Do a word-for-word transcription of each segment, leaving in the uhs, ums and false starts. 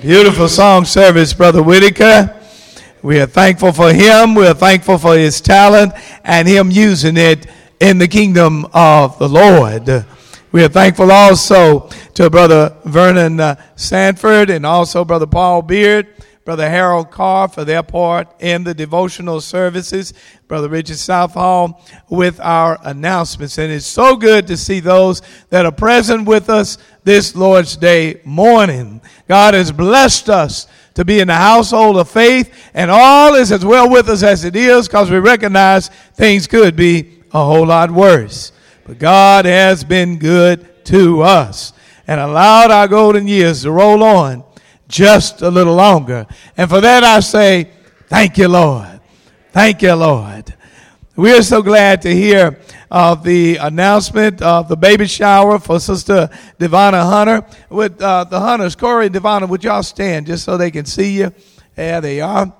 Beautiful song service, Brother Whitaker. We are thankful for him. We are thankful for his talent and him using it in the kingdom of the Lord. We are thankful also to Brother Vernon uh, Sanford and also Brother Paul Beard, Brother Harold Carr for their part in the devotional services, Brother Richard Southall with our announcements. And it's so good to see those that are present with us this Lord's Day morning. God has blessed us to be in the household of faith, and all is as well with us as it is because we recognize things could be a whole lot worse. But God has been good to us and allowed our golden years to roll on just a little longer. And for that I say, thank you, Lord. Thank you, Lord. We are so glad to hear of the announcement of the baby shower for Sister Devonna Hunter. With uh, the Hunters, Corey and Devonna, would y'all stand just so they can see you? There they are.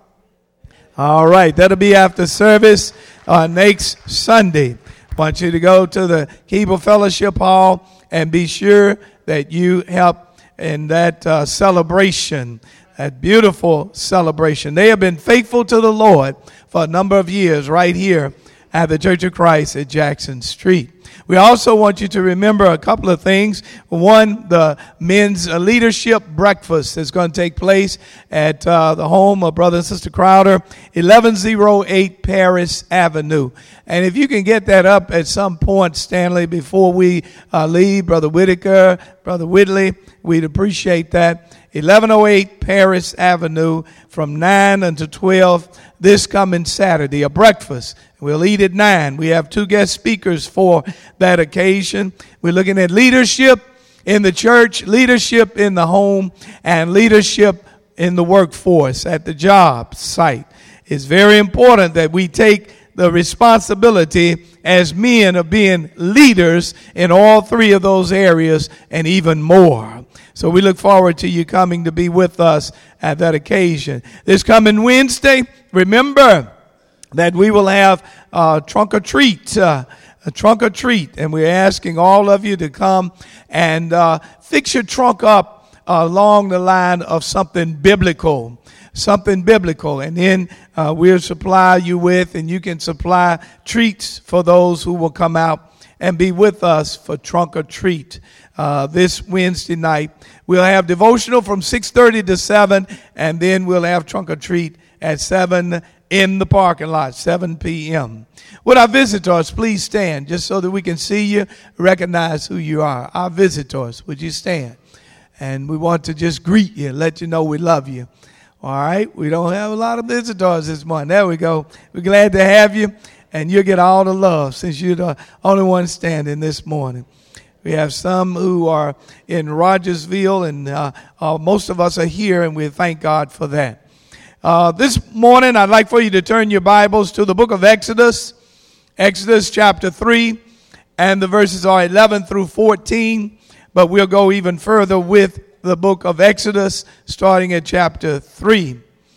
All right, that'll be after service uh, next Sunday. I want you to go to the Keeble Fellowship Hall and be sure that you help in that uh, celebration, that beautiful celebration. They have been faithful to the Lord for a number of years right here at the Church of Christ at Jackson Street. We also want you to remember a couple of things. One, the men's leadership breakfast is going to take place at uh, the home of Brother and Sister Crowder, eleven oh eight Paris Avenue. And if you can get that up at some point, Stanley, before we uh, leave, Brother Whitaker, Brother Whitley, we'd appreciate that. eleven oh eight Paris Avenue from nine until twelve this coming Saturday, a breakfast. We'll eat at nine. We have two guest speakers for that occasion. We're looking at leadership in the church, leadership in the home, and leadership in the workforce at the job site. It's very important that we take the responsibility as men of being leaders in all three of those areas and even more. So we look forward to you coming to be with us at that occasion. This coming Wednesday, remember that we will have uh, trunk or treat, uh, a trunk or treat, and we're asking all of you to come and uh, fix your trunk up uh, along the line of something biblical. Something biblical, and then uh, we'll supply you with, and you can supply treats for those who will come out and be with us for trunk or treat uh, this Wednesday night. We'll have devotional from six thirty to seven, and then we'll have trunk or treat at seven in the parking lot, seven p.m. Would our visitors please stand just so that we can see you, recognize who you are. Our visitors, would you stand? And we want to just greet you, let you know we love you. All right, we don't have a lot of visitors this morning. There we go. We're glad to have you, and you'll get all the love since you're the only one standing this morning. We have some who are in Rogersville, and uh, uh, most of us are here, and we thank God for that. Uh, this morning, I'd like for you to turn your Bibles to the book of Exodus, Exodus chapter three, and the verses are eleven through fourteen, but we'll go even further with the book of Exodus, starting at chapter three.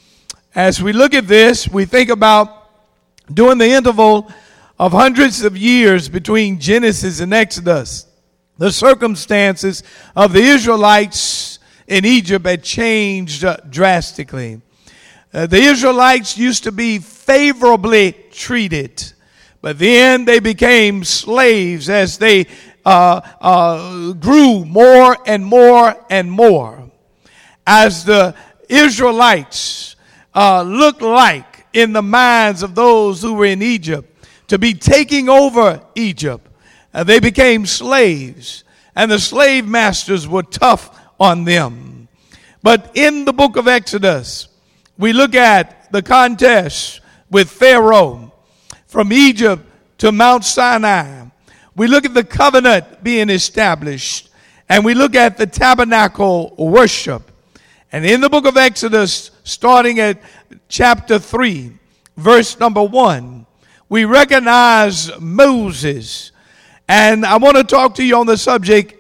As we look at this, we think about during the interval of hundreds of years between Genesis and Exodus, the circumstances of the Israelites in Egypt had changed uh, drastically. Uh, the Israelites used to be favorably treated, but then they became slaves as they Uh, uh, grew more and more and more as the Israelites uh, looked like in the minds of those who were in Egypt to be taking over Egypt. Uh, they became slaves, and the slave masters were tough on them. But in the book of Exodus, we look at the contest with Pharaoh from Egypt to Mount Sinai. We look at the covenant being established, and we look at the tabernacle worship. And in the book of Exodus, starting at chapter three, verse number one, we recognize Moses. And I want to talk to you on the subject,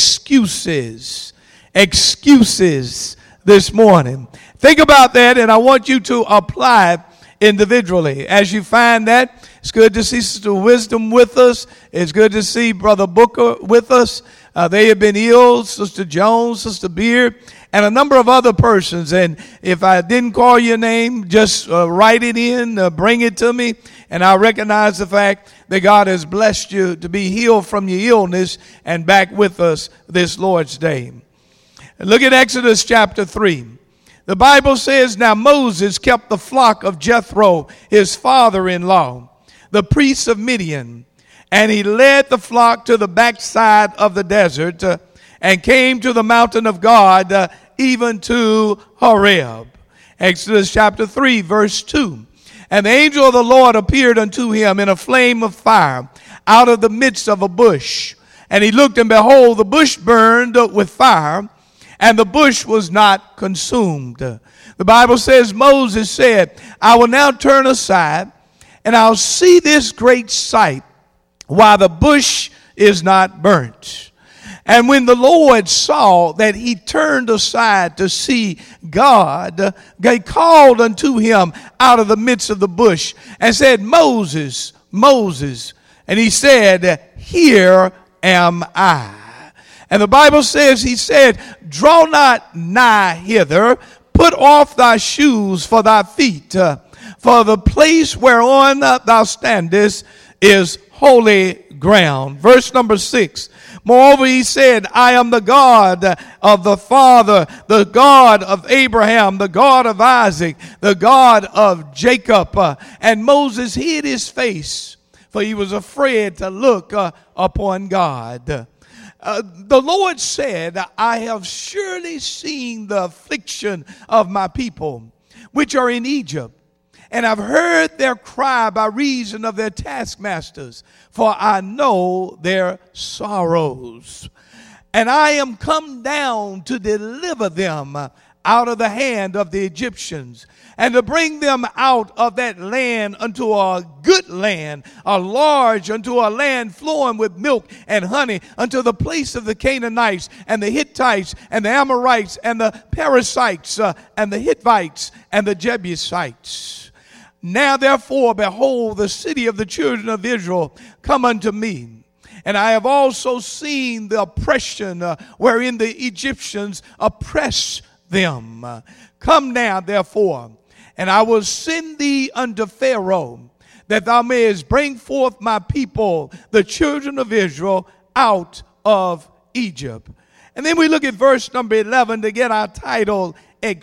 excuses. Excuses this morning. Think about that, and I want you to apply it individually. As you find that, it's good to see Sister Wisdom with us. It's good to see Brother Booker with us. Uh, they have been ill, Sister Jones, Sister Beard, and a number of other persons. And if I didn't call your name, just uh, write it in, uh, bring it to me, and I'll recognize the fact that God has blessed you to be healed from your illness and back with us this Lord's Day. Look at Exodus chapter three. The Bible says, now Moses kept the flock of Jethro, his father-in-law, the priest of Midian, and he led the flock to the backside of the desert uh, and came to the mountain of God, uh, even to Horeb. Exodus chapter three, verse two. And the angel of the Lord appeared unto him in a flame of fire out of the midst of a bush. And he looked, and behold, the bush burned with fire, and the bush was not consumed. The Bible says, Moses said, I will now turn aside, and I'll see this great sight, while the bush is not burnt. And when the Lord saw that he turned aside to see God, he called unto him out of the midst of the bush and said, Moses, Moses. And he said, here am I. And the Bible says, he said, draw not nigh hither, put off thy shoes for thy feet, uh, for the place whereon thou standest is holy ground. Verse number six. Moreover, he said, I am the God of the Father, the God of Abraham, the God of Isaac, the God of Jacob. Uh, and Moses hid his face, for he was afraid to look uh, upon God. Uh, the Lord said, I have surely seen the affliction of my people, which are in Egypt. And I've heard their cry by reason of their taskmasters, for I know their sorrows. And I am come down to deliver them out of the hand of the Egyptians, and to bring them out of that land unto a good land, a large, unto a land flowing with milk and honey, unto the place of the Canaanites and the Hittites and the Amorites and the Perizzites uh, and the Hittites and the Jebusites. Now therefore, behold, the city of the children of Israel come unto me. And I have also seen the oppression uh, wherein the Egyptians oppress them. Uh, come now, therefore, and I will send thee unto Pharaoh, that thou mayest bring forth my people, the children of Israel, out of Egypt. And then we look at verse number eleven to get our title,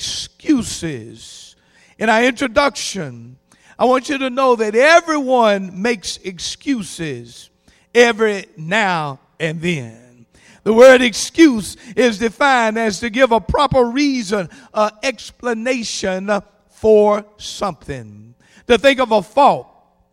Excuses. In our introduction, I want you to know that everyone makes excuses every now and then. The word excuse is defined as to give a proper reason, an explanation for something. To think of a fault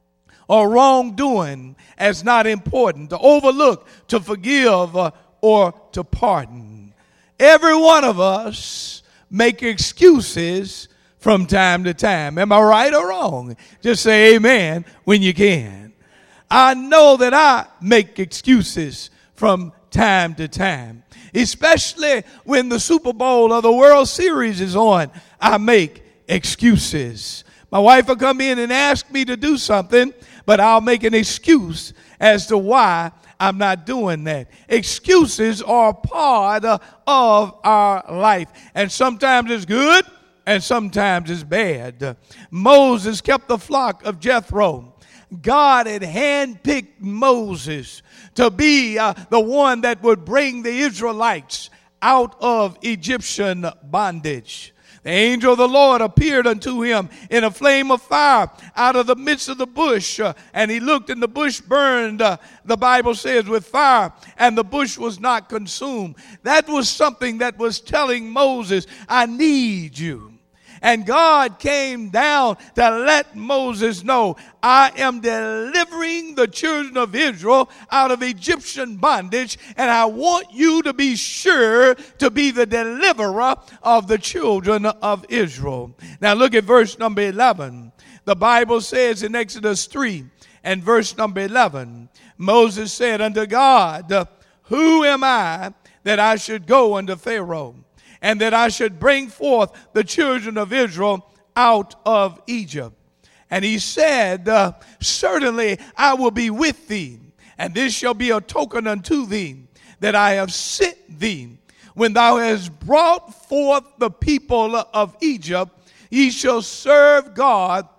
or wrongdoing as not important. To overlook, to forgive, uh, or to pardon. Every one of us make excuses from time to time. Am I right or wrong? Just say amen when you can. I know that I make excuses from time to time, especially when the Super Bowl or the World Series is on. I make excuses. My wife will come in and ask me to do something, but I'll make an excuse as to why I'm not doing that. Excuses are a part uh, of our life, and sometimes it's good and sometimes it's bad. Moses kept the flock of Jethro. God had handpicked Moses to be uh, the one that would bring the Israelites out of Egyptian bondage. The angel of the Lord appeared unto him in a flame of fire out of the midst of the bush. Uh, and he looked, and the bush burned, uh, the Bible says, with fire, and the bush was not consumed. That was something that was telling Moses, I need you. And God came down to let Moses know, I am delivering the children of Israel out of Egyptian bondage, and I want you to be sure to be the deliverer of the children of Israel. Now look at verse number eleven. The Bible says in Exodus three and verse number eleven, Moses said unto God, who am I that I should go unto Pharaoh, and that I should bring forth the children of Israel out of Egypt? And he said, uh, certainly I will be with thee, and this shall be a token unto thee that I have sent thee. when thou hast brought forth the people of Egypt, ye shall serve God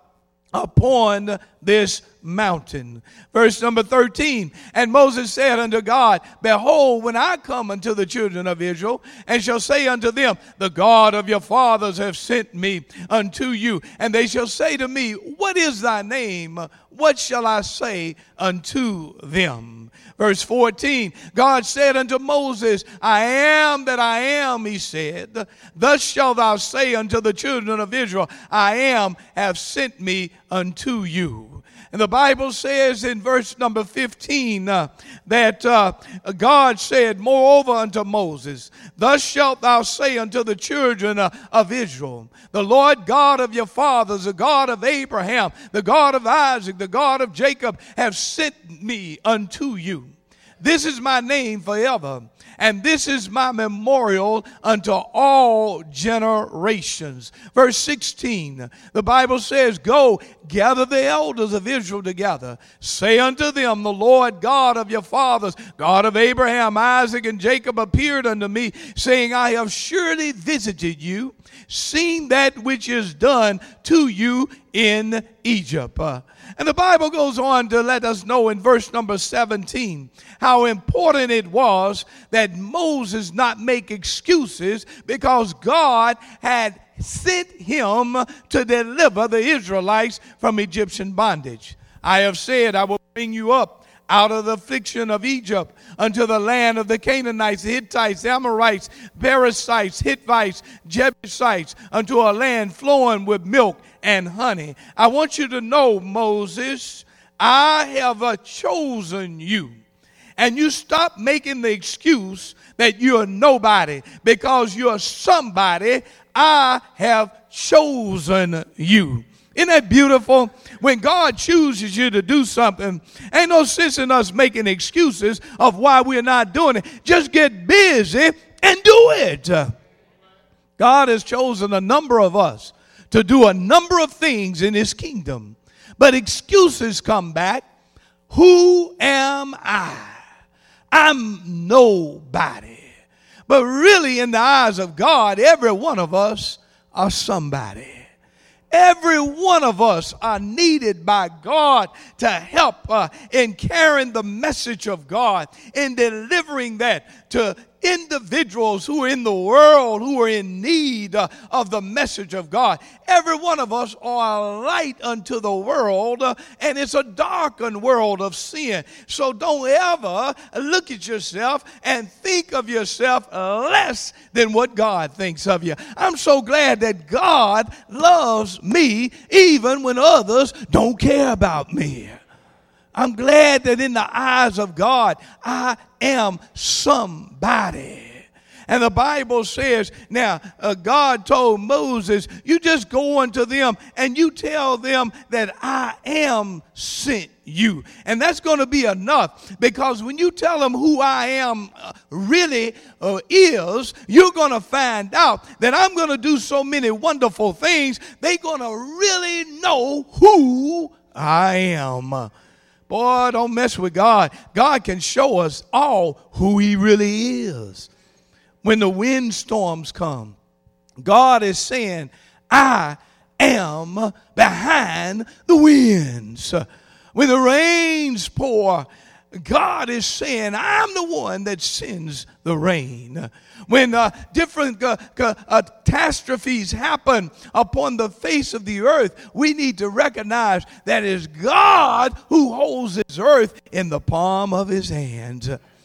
upon this mountain. Verse number thirteen, and Moses said unto God, behold, when I come unto the children of Israel, and shall say unto them, the God of your fathers have sent me unto you, and they shall say to me, what is thy name? What shall I say unto them? Verse fourteen, God said unto Moses, I am that I am, he said. Thus shalt thou say unto the children of Israel, I am, have sent me unto you. And the Bible says in verse number fifteen uh, that uh, God said, moreover unto Moses, thus shalt thou say unto the children uh, of Israel, the Lord God of your fathers, the God of Abraham, the God of Isaac, the God of Jacob, have sent me unto you. This is my name forever, and this is my memorial unto all generations. Verse sixteen, the Bible says, go, gather the elders of Israel together. Say unto them, the Lord God of your fathers, God of Abraham, Isaac, and Jacob, appeared unto me, saying, I have surely visited you, seen that which is done to you in Egypt. Uh, and the Bible goes on to let us know in verse number seventeen how important it was that Moses not make excuses, because God had sent him to deliver the Israelites from Egyptian bondage. I have said, I will bring you up out of the affliction of Egypt unto the land of the Canaanites, the Hittites, the Amorites, Perizzites, Hittites, Jebusites, unto a land flowing with milk and honey. I want you to know, Moses, I have uh, chosen you. And you stop making the excuse that you're nobody, because you're somebody. I have chosen you. Isn't that beautiful? When God chooses you to do something, ain't no sense in us making excuses of why we're not doing it. Just get busy and do it. God has chosen a number of us to do a number of things in his kingdom. But excuses come back. Who am I? I'm nobody. But really, in the eyes of God, every one of us are somebody. Every one of us are needed by God to help uh, in carrying the message of God, in delivering that to individuals who are in the world, who are in need uh, of the message of God. Every one of us are a light unto the world, uh, and it's a darkened world of sin. So don't ever look at yourself and think of yourself less than what God thinks of you. I'm so glad that God loves me even when others don't care about me. I'm glad that in the eyes of God, I am somebody. And the Bible says, now, uh, God told Moses, you just go unto them and you tell them that I am sent you. And that's going to be enough, because when you tell them who I am uh, really uh, is, you're going to find out that I'm going to do so many wonderful things, they're going to really know who I am. Boy, don't mess with God. God can show us all who he really is. When the windstorms come, God is saying, I am behind the winds. When the rains pour, God is saying, I'm the one that sends the rain. When uh, different uh, uh, catastrophes happen upon the face of the earth, we need to recognize that it's God who holds this earth in the palm of his hands.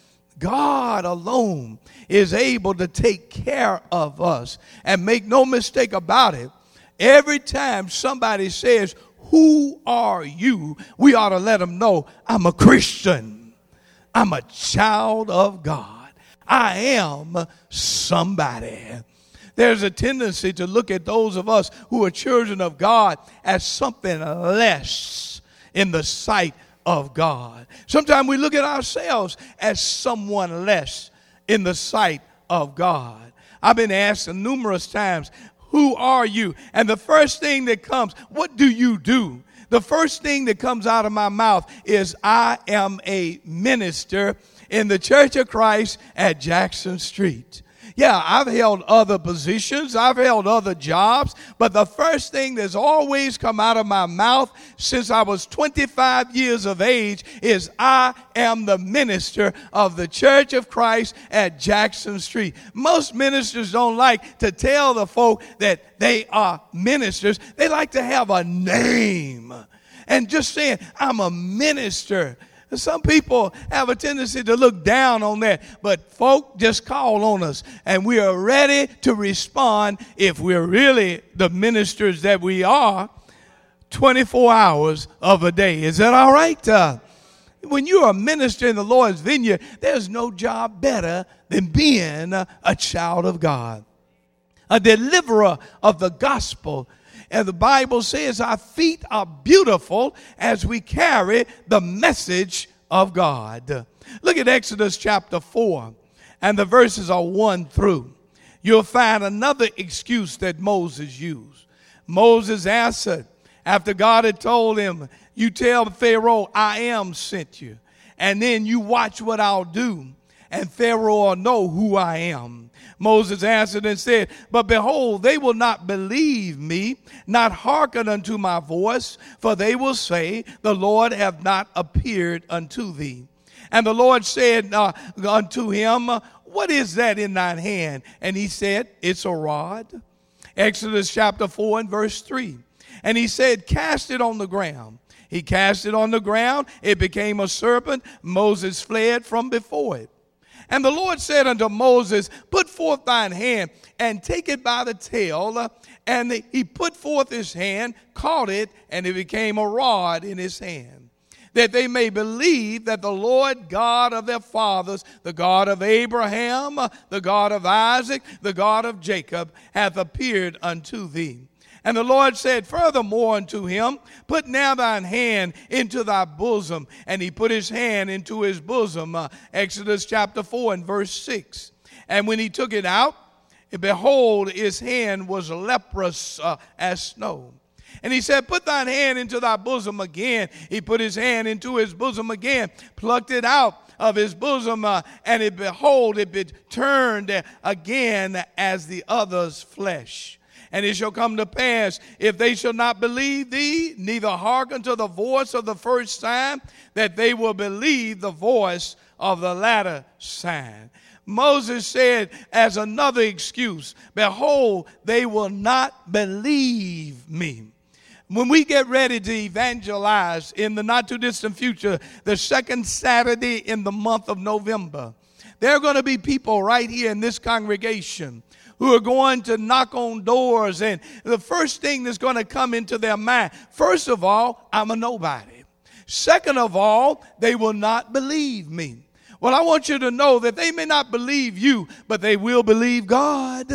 God alone is able to take care of us. And make no mistake about it, every time somebody says, who are you? We ought to let them know, I'm a Christian. I'm a child of God. I am somebody. There's a tendency to look at those of us who are children of God as something less in the sight of God. Sometimes we look at ourselves as someone less in the sight of God. I've been asked numerous times, who are you? And the first thing that comes, what do you do? The first thing that comes out of my mouth is, I am a minister in the Church of Christ at Jackson Street. Yeah, I've held other positions. I've held other jobs. But the first thing that's always come out of my mouth since I was twenty-five years of age is I am the minister of the Church of Christ at Jackson Street. Most ministers don't like to tell the folk that they are ministers. They like to have a name. And just saying, I'm a minister. Some people have a tendency to look down on that, but folk just call on us, and we are ready to respond if we're really the ministers that we are, twenty-four hours of a day. Is that all right? Uh, when you're a minister in the Lord's vineyard, there's no job better than being a, a child of God, a deliverer of the gospel. And the Bible says our feet are beautiful as we carry the message of God. Look at Exodus chapter four, and the verses are one through. You'll find another excuse that Moses used. Moses answered, after God had told him, you tell Pharaoh, I am sent you. And then you watch what I'll do, and Pharaoh will know who I am. Moses answered and said, but behold, they will not believe me, not hearken unto my voice, for they will say, the Lord hath not appeared unto thee. And the Lord said uh, unto him, what is that in thine hand? And he said, it's a rod. Exodus chapter four and verse three. And he said, cast it on the ground. He cast it on the ground. It became a serpent. Moses fled from before it. And the Lord said unto Moses, put forth thine hand and take it by the tail. And he put forth his hand, caught it, and it became a rod in his hand, that they may believe that the Lord God of their fathers, the God of Abraham, the God of Isaac, the God of Jacob, hath appeared unto thee. And the Lord said furthermore unto him, put now thine hand into thy bosom. And he put his hand into his bosom. Uh, Exodus chapter four and verse six. And when he took it out, behold, his hand was leprous uh, as snow. And he said, put thine hand into thy bosom again. He put his hand into his bosom again, plucked it out of his bosom, uh, and it, behold, it be turned again as the other's flesh. And it shall come to pass, if they shall not believe thee, neither hearken to the voice of the first sign, that they will believe the voice of the latter sign. Moses said as another excuse, behold, they will not believe me. When we get ready to evangelize in the not too distant future, the second Saturday in the month of November, there are going to be people right here in this congregation who are going to knock on doors, and the first thing that's going to come into their mind, first of all, I'm a nobody. Second of all, they will not believe me. Well, I want you to know that they may not believe you, but they will believe God.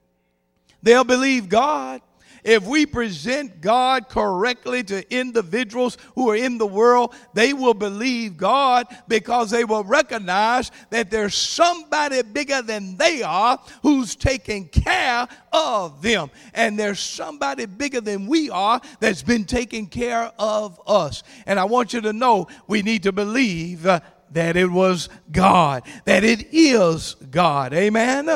They'll believe God. If we present God correctly to individuals who are in the world, they will believe God because they will recognize that there's somebody bigger than they are who's taking care of them. And there's somebody bigger than we are that's been taking care of us. And I want you to know we need to believe uh, that it was God, that it is God. Amen?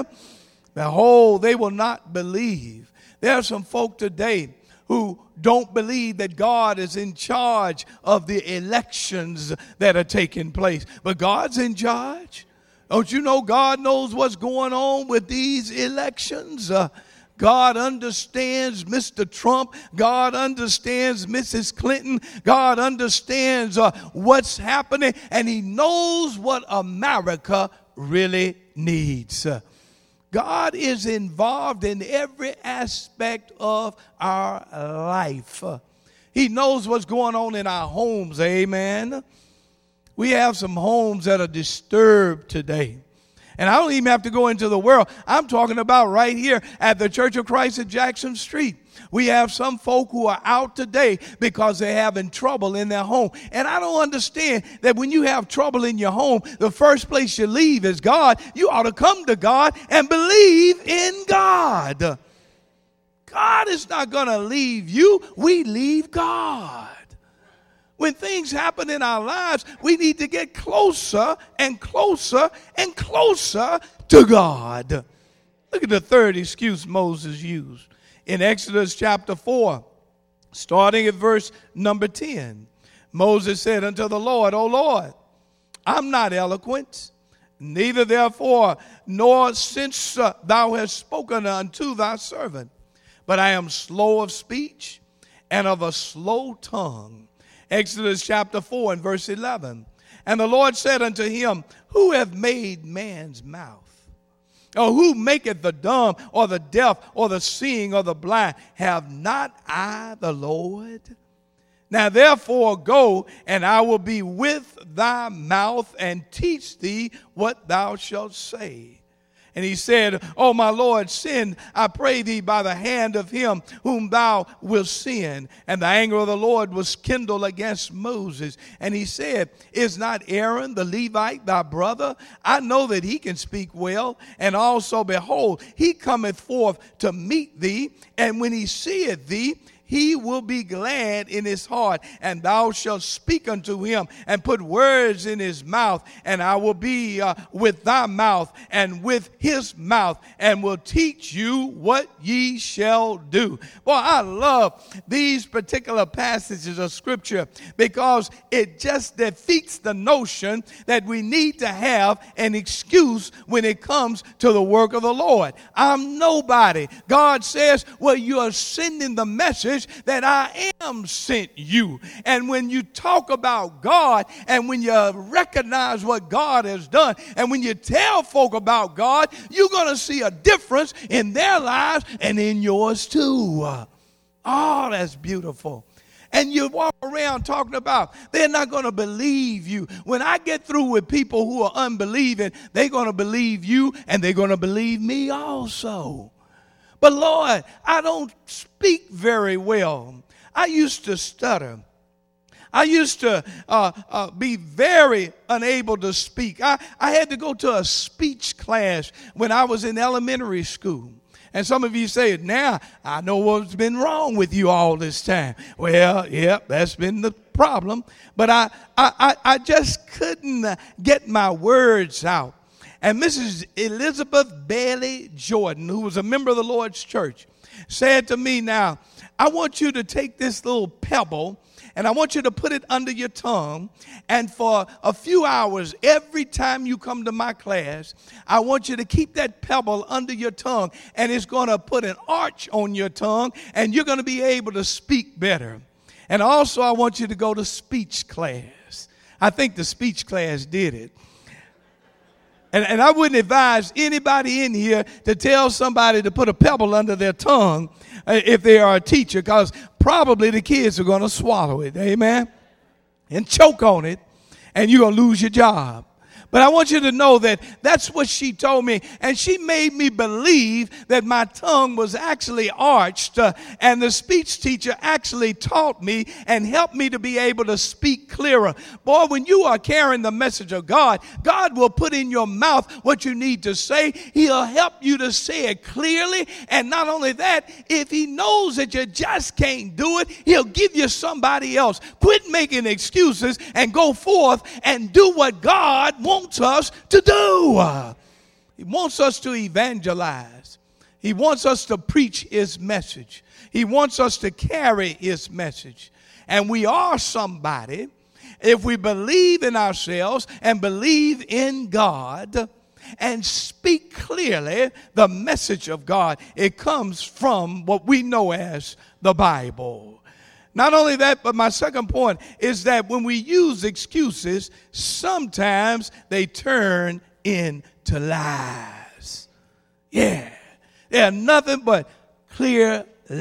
Behold, they will not believe. There are some folk today who don't believe that God is in charge of the elections that are taking place. But God's in charge. Don't you know God knows what's going on with these elections? Uh, God understands Mister Trump. God understands Missus Clinton. God understands uh, what's happening. And he knows what America really needs. Uh, God is involved in every aspect of our life. He knows what's going on in our homes, amen. We have some homes that are disturbed today. And I don't even have to go into the world. I'm talking about right here at the Church of Christ at Jackson Street. We have some folk who are out today because they're having trouble in their home. And I don't understand that when you have trouble in your home, the first place you leave is God. You ought to come to God and believe in God. God is not going to leave you. We leave God. When things happen in our lives, we need to get closer and closer and closer to God. Look at the third excuse Moses used. In Exodus chapter four, starting at verse number ten, Moses said unto the Lord, O Lord, I'm not eloquent, neither therefore, nor since uh, thou hast spoken unto thy servant, but I am slow of speech and of a slow tongue. Exodus chapter four and verse eleven. And the Lord said unto him, Who hath made man's mouth? Or who maketh the dumb or the deaf or the seeing or the blind? Have not I the Lord? Now therefore go, and I will be with thy mouth and teach thee what thou shalt say. And he said, O my Lord, send, I pray thee, by the hand of him whom thou wilt send. And the anger of the Lord was kindled against Moses. And he said, Is not Aaron the Levite thy brother? I know that he can speak well. And also, behold, he cometh forth to meet thee. And when he seeth thee, he will be glad in his heart, and thou shalt speak unto him and put words in his mouth, and I will be uh, with thy mouth and with his mouth, and will teach you what ye shall do. Boy, I love these particular passages of scripture because it just defeats the notion that we need to have an excuse when it comes to the work of the Lord. I'm nobody. God says, well, you are sending the message that I am sent you. And when you talk about God, and when you recognize what God has done, and when you tell folk about God, you're going to see a difference in their lives and in yours too. Oh, that's beautiful. And you walk around talking about they're not going to believe you. When I get through with people who are unbelieving, they're going to believe you, and they're going to believe me also. But Lord, I don't speak very well. I used to stutter. I used to uh, uh, be very unable to speak. I, I had to go to a speech class when I was in elementary school. And some of you say, now I know what's been wrong with you all this time. Well, yeah, that's been the problem. But I, I, I, I just couldn't get my words out. And Missus Elizabeth Bailey Jordan, who was a member of the Lord's church, said to me, now, I want you to take this little pebble and I want you to put it under your tongue. And for a few hours, every time you come to my class, I want you to keep that pebble under your tongue, and it's going to put an arch on your tongue, and you're going to be able to speak better. And also, I want you to go to speech class. I think the speech class did it. And, and I wouldn't advise anybody in here to tell somebody to put a pebble under their tongue uh, if they are a teacher, because probably the kids are going to swallow it, amen, and choke on it, and you're going to lose your job. But I want you to know that that's what she told me. And she made me believe that my tongue was actually arched. Uh, and the speech teacher actually taught me and helped me to be able to speak clearer. Boy, when you are carrying the message of God, God will put in your mouth what you need to say. He'll help you to say it clearly. And not only that, if he knows that you just can't do it, he'll give you somebody else. Quit making excuses and go forth and do what God wants us to do. He wants us to evangelize. He wants us to preach his message. He wants us to carry his message. And we are somebody if we believe in ourselves and believe in God and speak clearly the message of God. It comes from what we know as the Bible. Not only that, but my second point is that when we use excuses, sometimes they turn into lies. Yeah, they're nothing but clear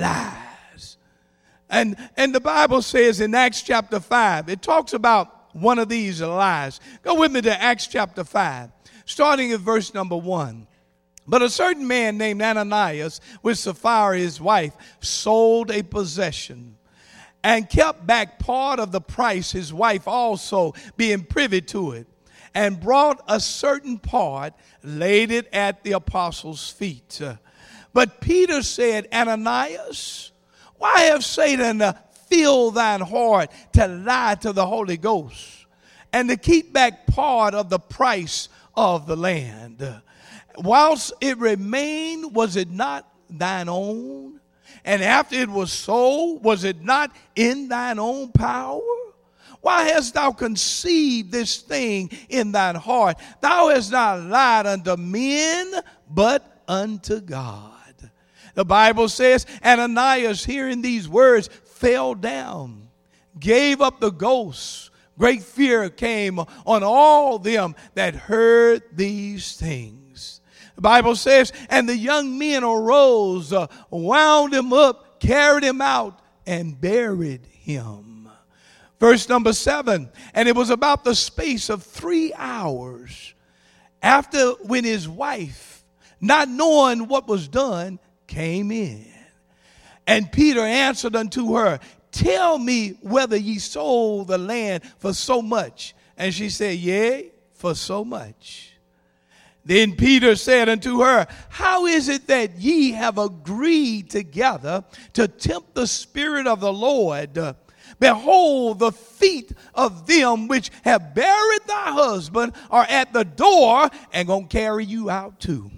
lies. And, and the Bible says in Acts chapter five, it talks about one of these lies. Go with me to Acts chapter five, starting at verse number one. But a certain man named Ananias, with Sapphira his wife, sold a possession and kept back part of the price, his wife also being privy to it, and brought a certain part, laid it at the apostles' feet. But Peter said, Ananias, why have Satan filled thine heart to lie to the Holy Ghost and to keep back part of the price of the land? whilst it remained, was it not thine own? And after it was sold, was it not in thine own power? Why hast thou conceived this thing in thine heart? Thou hast not lied unto men, but unto God. The Bible says, Ananias, hearing these words, fell down, gave up the ghost. Great fear came on all them that heard these things. The Bible says, and the young men arose, uh, wound him up, carried him out, and buried him. Verse number seven, and it was about the space of three hours after when his wife, not knowing what was done, came in. And Peter answered unto her, tell me whether ye sold the land for so much. And she said, yea, for so much. Then Peter said unto her, how is it that ye have agreed together to tempt the Spirit of the Lord? Behold, the feet of them which have buried thy husband are at the door and gonna carry you out too.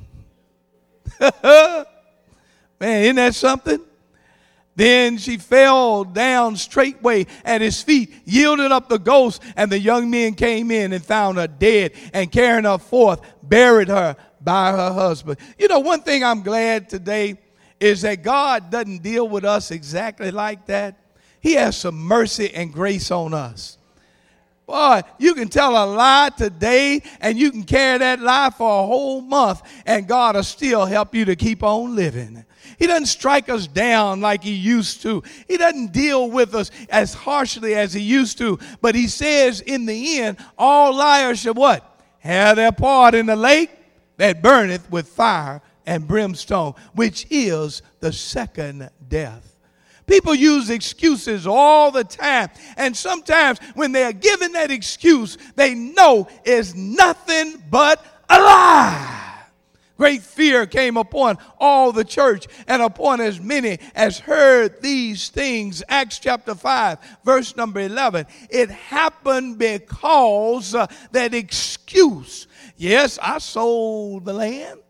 Man, isn't that something? Then she fell down straightway at his feet, yielded up the ghost, and the young men came in and found her dead, and carrying her forth, buried her by her husband. You know, one thing I'm glad today is that God doesn't deal with us exactly like that. He has some mercy and grace on us. Boy, you can tell a lie today and you can carry that lie for a whole month and God will still help you to keep on living. He doesn't strike us down like he used to. He doesn't deal with us as harshly as he used to. But he says in the end, all liars shall what? Have their part in the lake that burneth with fire and brimstone, which is the second death. People use excuses all the time. And sometimes when they are given that excuse, they know it's nothing but a lie. Great fear came upon all the church and upon as many as heard these things. Acts chapter five, verse number eleven. It happened because uh, that excuse. Yes, I sold the land.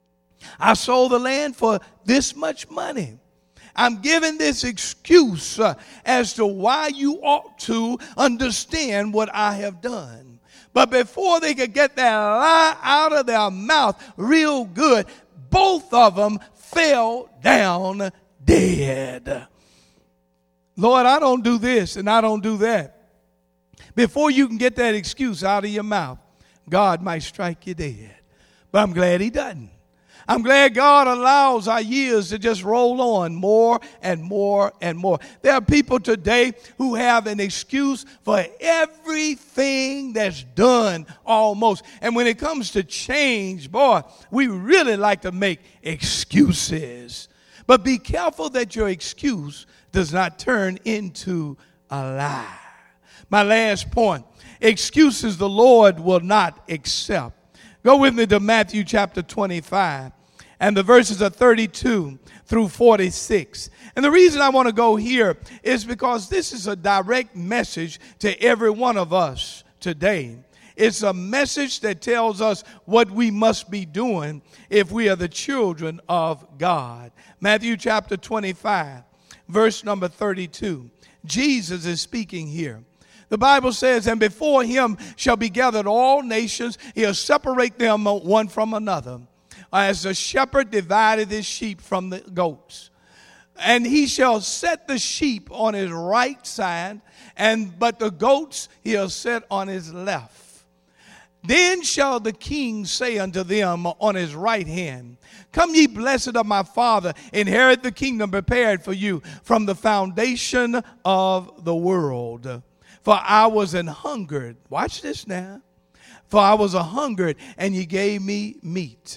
I sold the land for this much money. I'm giving this excuse uh, as to why you ought to understand what I have done. But before they could get that lie out of their mouth real good, both of them fell down dead. Lord, I don't do this and I don't do that. Before you can get that excuse out of your mouth, God might strike you dead. But I'm glad he doesn't. I'm glad God allows our years to just roll on more and more and more. There are people today who have an excuse for everything that's done almost. And when it comes to change, boy, we really like to make excuses. But be careful that your excuse does not turn into a lie. My last point, excuses the Lord will not accept. Go with me to Matthew chapter twenty-five. And the verses are thirty-two through forty-six. And the reason I want to go here is because this is a direct message to every one of us today. It's a message that tells us what we must be doing if we are the children of God. Matthew chapter twenty-five, verse number thirty-two. Jesus is speaking here. The Bible says, and before him shall be gathered all nations. He'll separate them one from another, as the shepherd divided his sheep from the goats. And he shall set the sheep on his right side, and but the goats he'll set on his left. Then shall the king say unto them on his right hand, come ye blessed of my Father, inherit the kingdom prepared for you from the foundation of the world. For I was an hungered, watch this now, for I was a hungered, and ye gave me meat.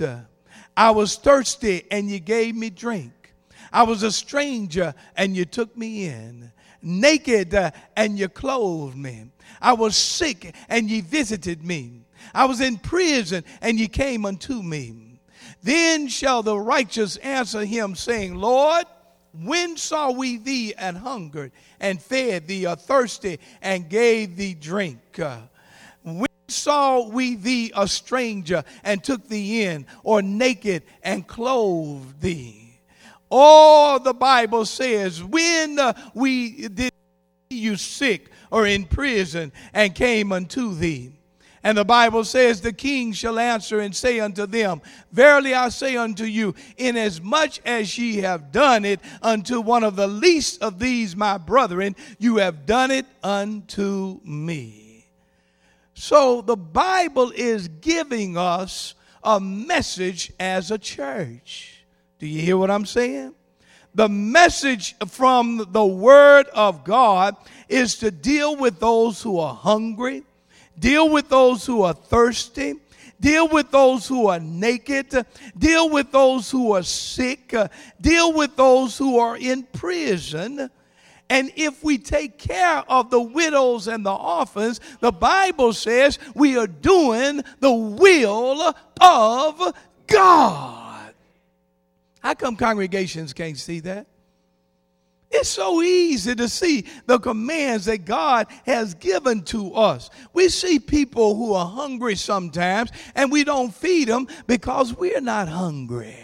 I was thirsty, and you gave me drink. I was a stranger, and you took me in. Naked, uh, and you clothed me. I was sick, and ye visited me. I was in prison, and ye came unto me. Then shall the righteous answer him, saying, Lord, when saw we thee an hungered, and fed thee, or thirsty, and gave thee drink? Uh, when saw we thee a stranger and took thee in, or naked and clothed thee? Oh, the Bible says, when uh, we did see you sick or in prison and came unto thee? And the Bible says, the king shall answer and say unto them, verily I say unto you, inasmuch as ye have done it unto one of the least of these my brethren, you have done it unto me. So the Bible is giving us a message as a church. Do you hear what I'm saying? The message from the Word of God is to deal with those who are hungry, deal with those who are thirsty, deal with those who are naked, deal with those who are sick, deal with those who are in prison. And if we take care of the widows and the orphans, the Bible says we are doing the will of God. How come congregations can't see that? It's so easy to see the commands that God has given to us. We see people who are hungry sometimes, and we don't feed them because we're not hungry.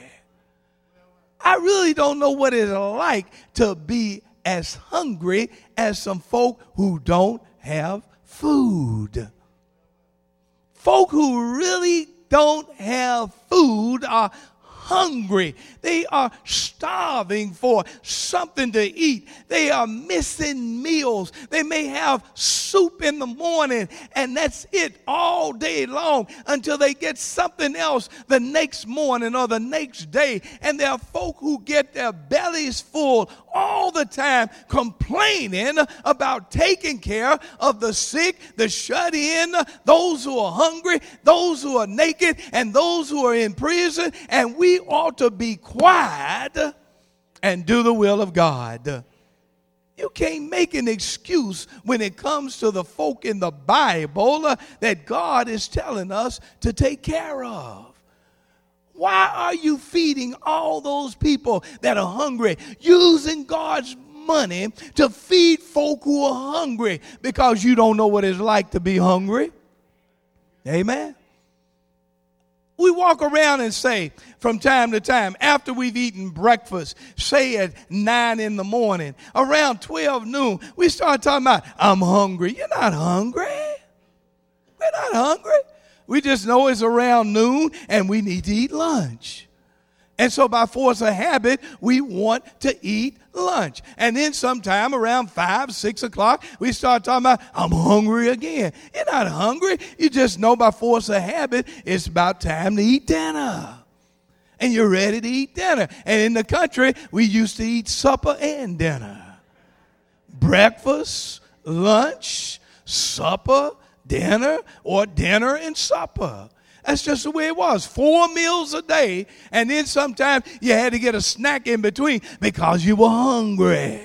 I really don't know what it's like to be as hungry as some folk who don't have food. Folk who really don't have food are hungry. They are starving for something to eat. They are missing meals. They may have soup in the morning, and that's it all day long until they get something else the next morning or the next day. And there are folk who get their bellies full all the time, complaining about taking care of the sick, the shut in, those who are hungry, those who are naked, and those who are in prison. And we ought to be quiet and do the will of God. You can't make an excuse when it comes to the folk in the Bible uh, that God is telling us to take care of. Why are you feeding all those people that are hungry, using God's money to feed folk who are hungry because you don't know what it's like to be hungry? Amen. We walk around and say from time to time, after we've eaten breakfast, say at nine in the morning, around twelve noon, we start talking about, I'm hungry. You're not hungry. We're not hungry. We just know it's around noon and we need to eat lunch. And so by force of habit, we want to eat lunch. And then sometime around five, six o'clock, we start talking about, I'm hungry again. You're not hungry. You just know by force of habit, it's about time to eat dinner. And you're ready to eat dinner. And in the country, we used to eat supper and dinner. Breakfast, lunch, supper, dinner, or dinner and supper. That's just the way it was. Four meals a day. And then sometimes you had to get a snack in between because you were hungry.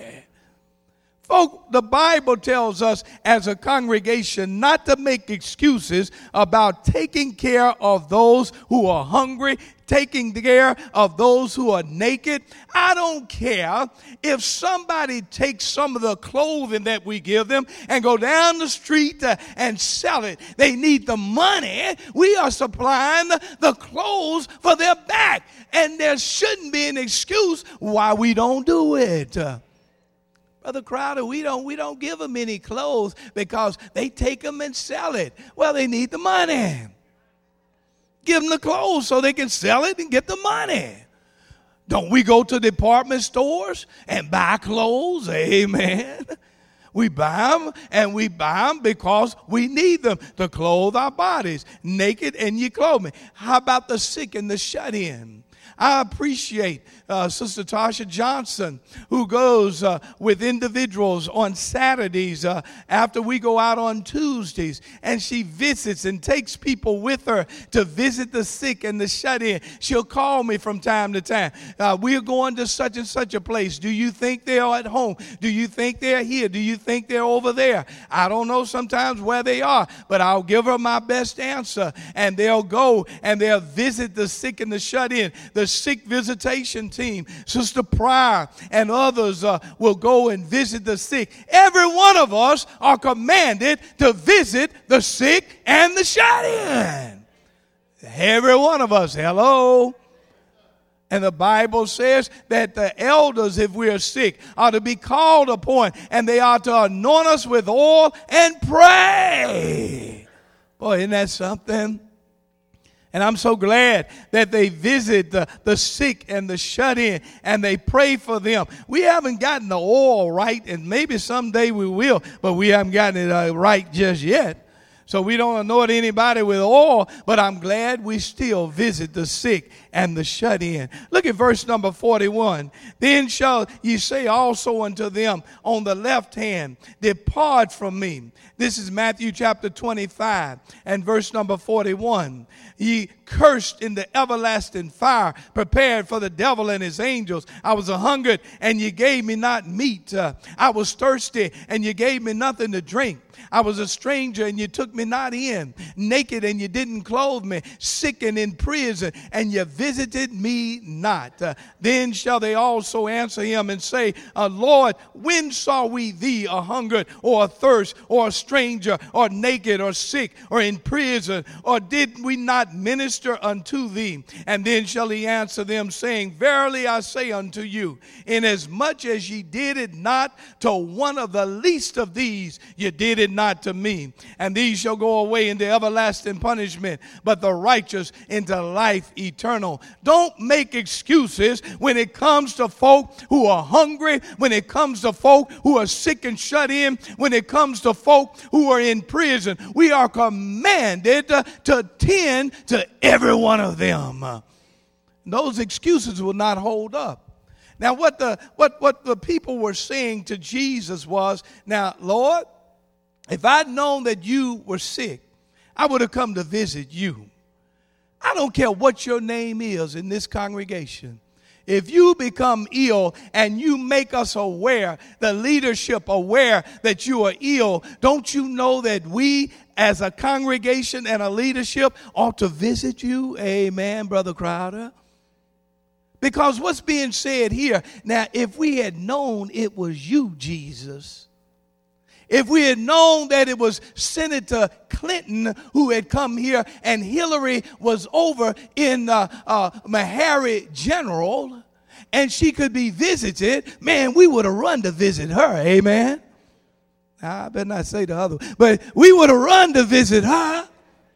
Folk, the Bible tells us as a congregation not to make excuses about taking care of those who are hungry, taking care of those who are naked. I don't care if somebody takes some of the clothing that we give them and go down the street uh, and sell it. They need the money. We are supplying the clothes for their back. And there shouldn't be an excuse why we don't do it. Uh, Brother Crowder, we don't, we don't give them any clothes because they take them and sell it. Well, they need the money. Give them the clothes so they can sell it and get the money. Don't we go to department stores and buy clothes? Amen. We buy them, and we buy them because we need them to clothe our bodies. Naked and ye clothe me. How about the sick and the shut in? I appreciate uh, Sister Tasha Johnson, who goes uh, with individuals on Saturdays uh, after we go out on Tuesdays, and she visits and takes people with her to visit the sick and the shut-in. She'll call me from time to time. Uh, we are going to such and such a place. Do you think they're at home? Do you think they're here? Do you think they're over there? I don't know sometimes where they are, but I'll give her my best answer, and they'll go and they'll visit the sick and the shut-in. The the sick visitation team. Sister Pryor and others uh, will go and visit the sick. Every one of us are commanded to visit the sick and the shut-in. Every one of us. Hello. And the Bible says that the elders, if we are sick, are to be called upon, and they are to anoint us with oil and pray. Boy, isn't that something? And I'm so glad that they visit the, the sick and the shut-in, and they pray for them. We haven't gotten the oil right, and maybe someday we will, but we haven't gotten it uh, right just yet. So we don't anoint anybody with oil, but I'm glad we still visit the sick and the shut in. Look at verse number forty-one. Then shall ye say also unto them on the left hand, depart from me. This is Matthew chapter twenty-five and verse number forty-one. Ye cursed in the everlasting fire, prepared for the devil and his angels. I was a hungered, and ye gave me not meat. Uh, I was thirsty, and ye gave me nothing to drink. I was a stranger, and you took me not in. Naked, and you didn't clothe me. Sick and in prison, and you visited me not. Uh, then shall they also answer him and say, uh, Lord, when saw we thee a hungered, or a thirst, or a stranger, or naked, or sick, or in prison? Or did we not minister unto thee? And then shall he answer them, saying, Verily I say unto you, inasmuch as ye did it not to one of the least of these, ye did it not to me. And these shall go away into everlasting punishment, but the righteous into life eternal. Don't make excuses when it comes to folk who are hungry, when it comes to folk who are sick and shut in, when it comes to folk who are in prison. We are commanded to, to tend to every one of them. Those excuses will not hold up. Now, what the what what the people were saying to Jesus was, now, Lord, if I'd known that you were sick, I would have come to visit you. I don't care what your name is in this congregation. If you become ill and you make us aware, the leadership aware that you are ill, don't you know that we as a congregation and a leadership ought to visit you? Amen, Brother Crowder. Because what's being said here, now if we had known it was you, Jesus, if we had known that it was Senator Clinton who had come here and Hillary was over in uh, uh, Meharry General and she could be visited, man, we would have run to visit her. Amen. I better not say the other, but we would have run to visit her.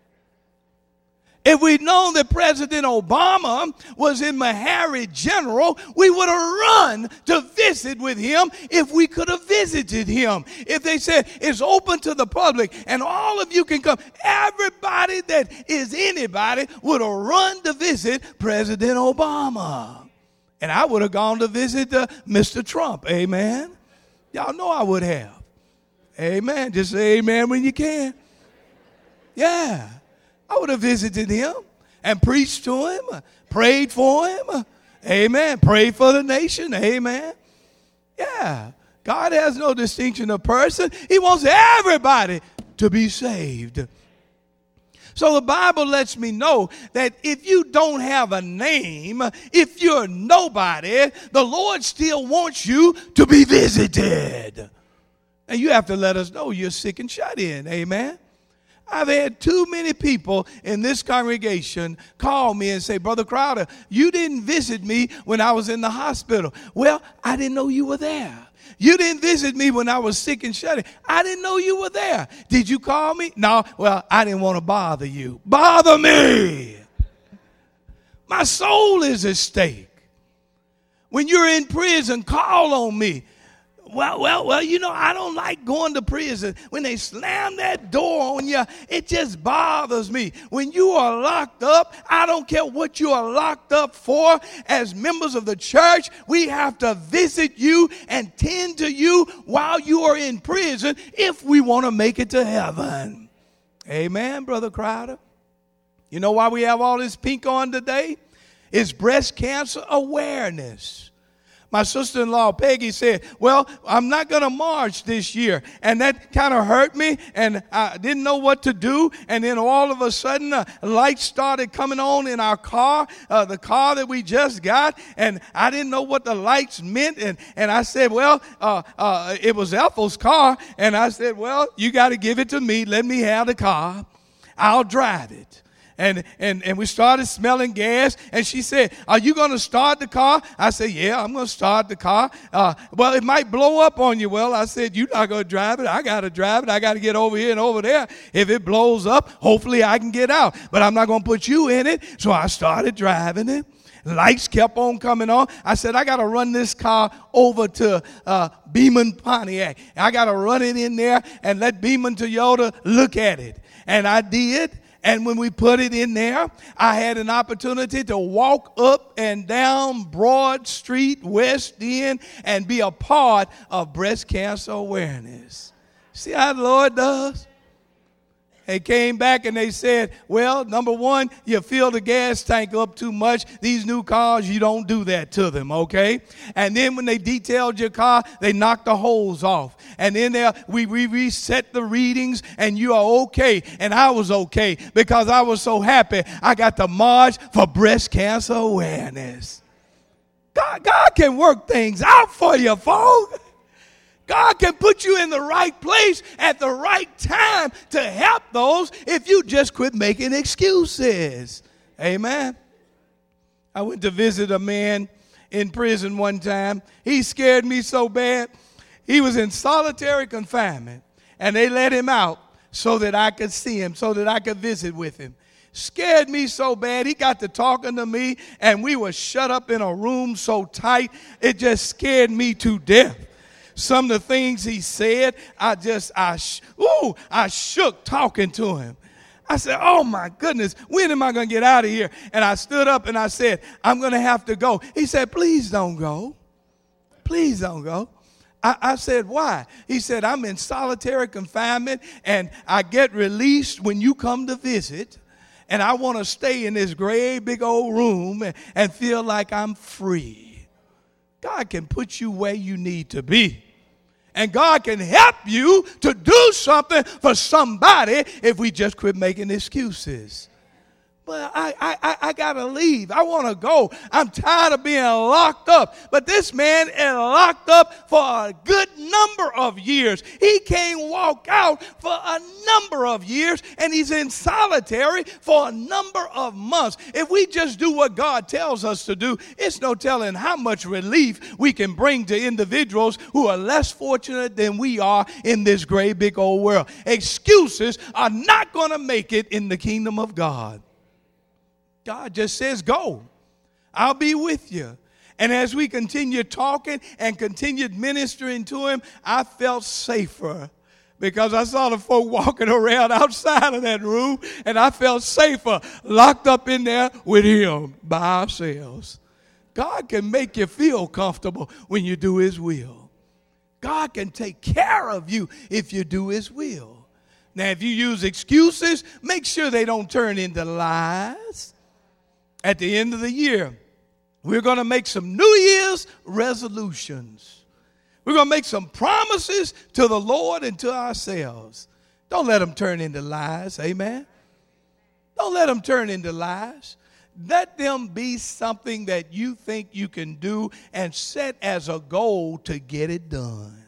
If we'd known that President Obama was in Meharry General, we would have run to visit with him if we could have visited him. If they said it's open to the public and all of you can come, everybody that is anybody would have run to visit President Obama. And I would have gone to visit uh, Mister Trump. Amen. Y'all know I would have. Amen. Just say amen when you can. Yeah. I would have visited him and preached to him, prayed for him. Amen. Prayed for the nation. Amen. Yeah. God has no distinction of person. He wants everybody to be saved. So the Bible lets me know that if you don't have a name, if you're nobody, the Lord still wants you to be visited. And you have to let us know you're sick and shut in. Amen. I've had too many people in this congregation call me and say, Brother Crowder, you didn't visit me when I was in the hospital. Well, I didn't know you were there. You didn't visit me when I was sick and shut in. I didn't know you were there. Did you call me? No, well, I didn't want to bother you. Bother me. My soul is at stake. When you're in prison, call on me. Well, well, well, you know, I don't like going to prison. When they slam that door on you, it just bothers me. When you are locked up, I don't care what you are locked up for. As members of the church, we have to visit you and tend to you while you are in prison if we want to make it to heaven. Amen, Brother Crowder. You know why we have all this pink on today? It's breast cancer awareness. My sister-in-law, Peggy, said, well, I'm not going to march this year. And that kind of hurt me, and I didn't know what to do. And then all of a sudden, uh, lights started coming on in our car, uh, the car that we just got. And I didn't know what the lights meant. And, and I said, well, uh, uh, it was Ethel's car. And I said, well, you got to give it to me. Let me have the car. I'll drive it. And, and, and we started smelling gas. And she said, are you going to start the car? I said, yeah, I'm going to start the car. Uh, well, it might blow up on you. Well, I said, you're not going to drive it. I got to drive it. I got to get over here and over there. If it blows up, hopefully I can get out. But I'm not going to put you in it. So I started driving it. Lights kept on coming on. I said, I got to run this car over to uh, Beeman Pontiac. I got to run it in there and let Beeman Toyota look at it. And I did. And when we put it in there, I had an opportunity to walk up and down Broad Street, West End, and be a part of breast cancer awareness. See how the Lord does? They came back and they said, well, number one, you fill the gas tank up too much. These new cars, you don't do that to them, okay? And then when they detailed your car, they knocked the hose off. And then there, we, we reset the readings, and you are okay. And I was okay because I was so happy I got to march for breast cancer awareness. God, God can work things out for you, folks. God can put you in the right place at the right time to help those if you just quit making excuses. Amen. I went to visit a man in prison one time. He scared me so bad. He was in solitary confinement, and they let him out so that I could see him, so that I could visit with him. Scared me so bad. He got to talking to me, and we were shut up in a room so tight, it just scared me to death. Some of the things he said, I just, I, sh- ooh, I shook talking to him. I said, oh my goodness, when am I going to get out of here? And I stood up and I said, I'm going to have to go. He said, please don't go. Please don't go. I, I said, why? He said, I'm in solitary confinement and I get released when you come to visit. And I want to stay in this gray big old room and, and feel like I'm free. God can put you where you need to be. And God can help you to do something for somebody if we just quit making excuses. Well, I, I, I got to leave. I want to go. I'm tired of being locked up. But this man is locked up for a good number of years. He can't walk out for a number of years, and he's in solitary for a number of months. If we just do what God tells us to do, it's no telling how much relief we can bring to individuals who are less fortunate than we are in this great big old world. Excuses are not going to make it in the kingdom of God. God just says, go. I'll be with you. And as we continued talking and continued ministering to him, I felt safer because I saw the folk walking around outside of that room, and I felt safer locked up in there with him by ourselves. God can make you feel comfortable when you do his will. God can take care of you if you do his will. Now, if you use excuses, make sure they don't turn into lies. At the end of the year, we're going to make some New Year's resolutions. We're going to make some promises to the Lord and to ourselves. Don't let them turn into lies, amen? Don't let them turn into lies. Let them be something that you think you can do and set as a goal to get it done.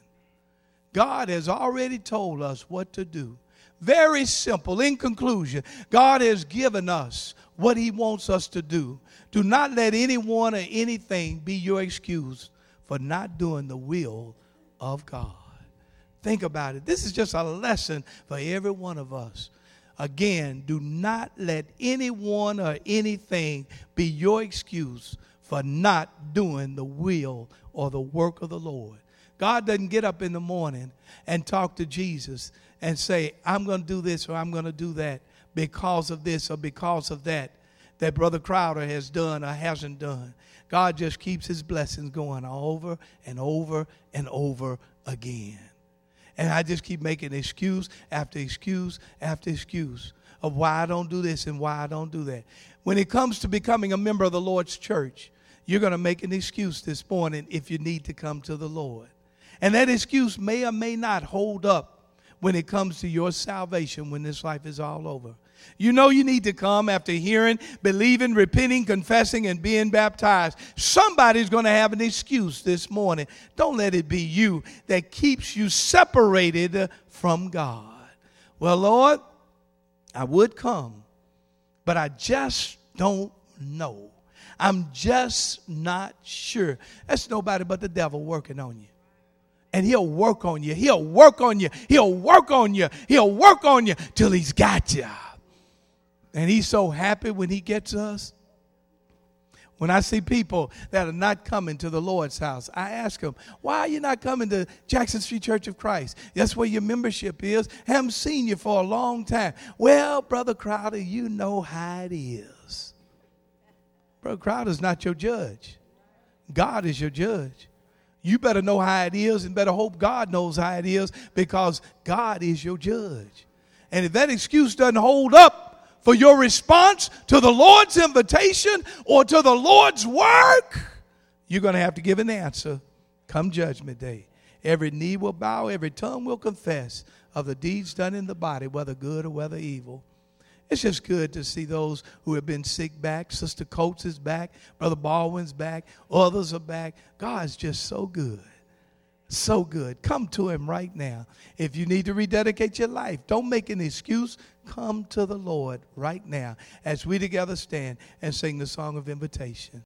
God has already told us what to do. Very simple. In conclusion, God has given us what he wants us to do. Do not let anyone or anything be your excuse for not doing the will of God. Think about it. This is just a lesson for every one of us. Again, do not let anyone or anything be your excuse for not doing the will or the work of the Lord. God doesn't get up in the morning and talk to Jesus and say, I'm going to do this or I'm going to do that because of this or because of that, that Brother Crowder has done or hasn't done. God just keeps his blessings going over and over and over again. And I just keep making excuse after excuse after excuse of why I don't do this and why I don't do that. When it comes to becoming a member of the Lord's church, you're going to make an excuse this morning if you need to come to the Lord. And that excuse may or may not hold up when it comes to your salvation when this life is all over. You know you need to come after hearing, believing, repenting, confessing, and being baptized. Somebody's going to have an excuse this morning. Don't let it be you that keeps you separated from God. Well, Lord, I would come, but I just don't know. I'm just not sure. That's nobody but the devil working on you. And he'll work on you. He'll work on you. He'll work on you. He'll work on you till he's got you. And he's so happy when he gets us. When I see people that are not coming to the Lord's house, I ask them, why are you not coming to Jackson Street Church of Christ? That's where your membership is. Haven't seen you for a long time. Well, Brother Crowder, you know how it is. Brother Crowder's not your judge. God is your judge. You better know how it is and better hope God knows how it is, because God is your judge. And if that excuse doesn't hold up for your response to the Lord's invitation or to the Lord's work, you're going to have to give an answer come judgment day. Every knee will bow, every tongue will confess of the deeds done in the body, whether good or whether evil. It's just good to see those who have been sick back. Sister Coates is back. Brother Baldwin's back. Others are back. God's just so good. So good. Come to him right now. If you need to rededicate your life, don't make an excuse. Come to the Lord right now as we together stand and sing the song of invitation.